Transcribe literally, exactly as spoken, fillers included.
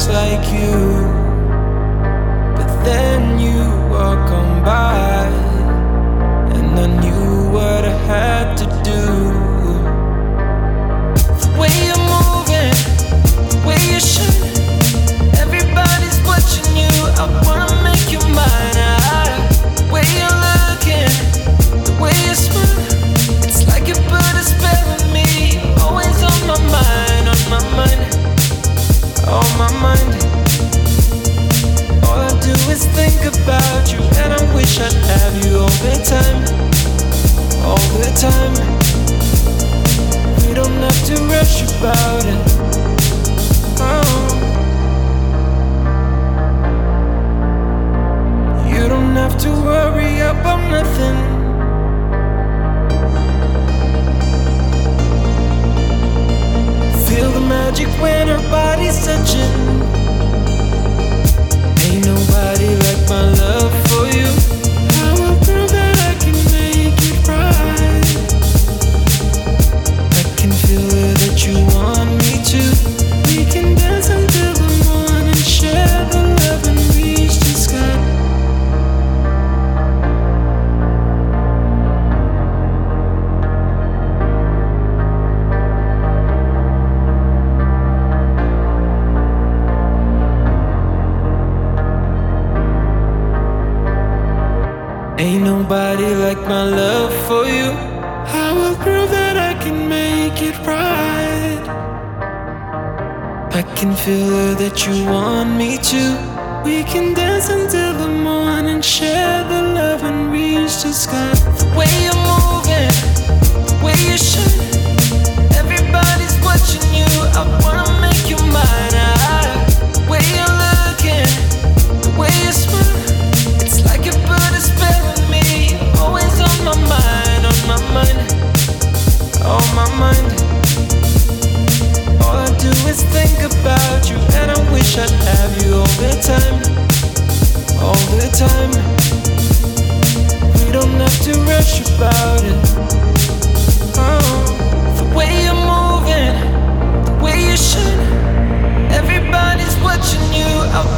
just like you. But then you walk on by, and I knew what I had to do. The way you're moving, the way you shine, everybody's watching you. I wanna make you mine. I, the way you're looking, the way you smile, it's like you put a spell on me. Always on my mind, on my mind, on my mind. All I do is think about you, and I wish I'd have you all the time, all the time. We don't have to rush about it. Oh. You don't have to worry about nothing. Feel the magic when our bodies touching. Ain't nobody like my love for you. I will prove that I can make it right. I can feel it that you want me to. We can dance until the morning, share the love and reach the sky. Ain't nobody like my love for you. I will prove that I can make it right. I can feel it that you want me to. We can dance until the morning, share the love and reach the sky. The way you're moving, the way you shine, everybody's watching you. I wanna make you mine. I, the way you're looking, the way you smile, it's like you put a spell on me. Always on my mind, on my mind, on my mind. All I do is think about you, and I wish I'd have you all the time, all the time. We don't have to rush about it. Oh. The way you're moving, the way you shine, everybody's watching you. I